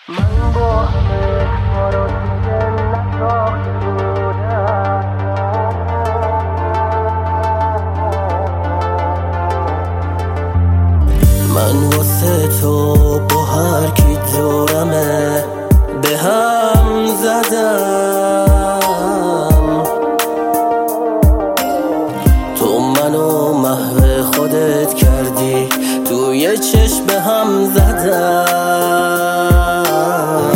من با همه کارات دیگه نساخته بودم. من واسه تو با هر کی دورمه به هم زدم. تو منو محو خودت کردی، توی چشم به هم زدم.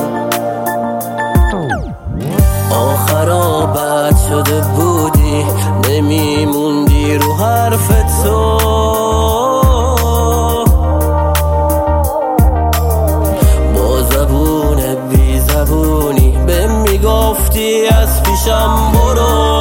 آخرا بد شده بودی، نمیموندی رو حرف تو. با زبون بی زبونی به میگفتی از پیشم برو.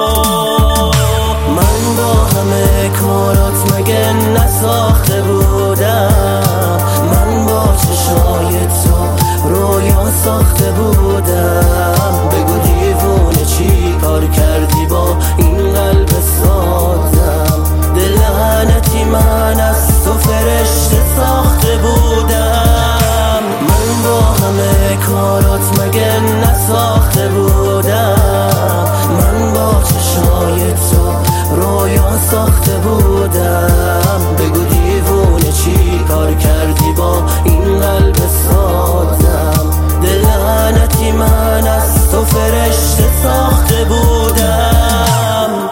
من با همه کارات مگه نساخته بودم؟ من با چشای تو رویا ساخته بودم. بگو دیوونه چی کار کردی با این قلب سازم؟ دل لعنتی من از تو فرشته ساخته بودم. من با همه کارات مگه نساخته بودم؟ من با چشای تو رویا ساخته بودم. بگو دیوونه چی کار کردی با این قلب سازم؟ دل لعنتی من از تو فرشته ساخته بودم.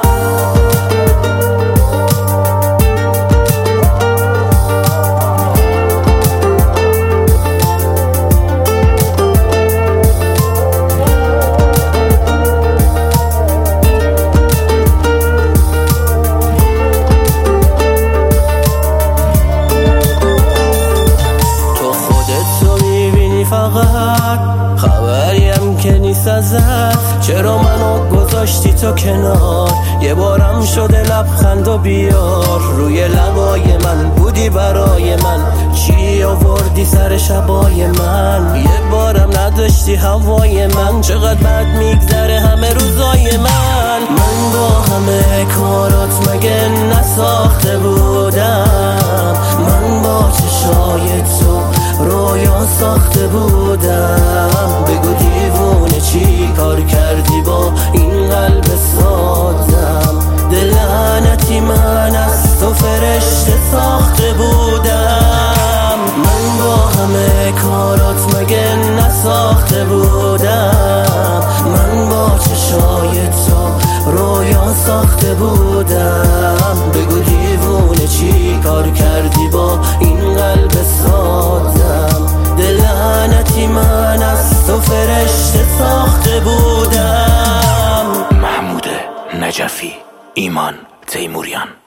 فقط خبریم که نیست ازت، چرا منو گذاشتی تو کنار؟ یه بارم شده لبخند و بیار روی لبای من بودی برای من. چی آوردی سر شبای من؟ یه بارم نداشتی هوای من. چقدر بد میگذره همه روزای من. من با همه کارات مگه نساخته بودم؟ من با چشای تو رویا ساخته بودم. بگو دیوونه چی کار کردی با این قلب سازم؟ دل لعنتی من از تو فرشته ساخته بودم. من با همه کارات مگه نساخته بودم؟ من با چشای تو رویا ساخته بودم. بگو دیوونه چی کار کردی با این قلب سازم؟ دل لعنتی من از تو فرشته ساخته بودم. محمود نجفی، ایمان تیموریان.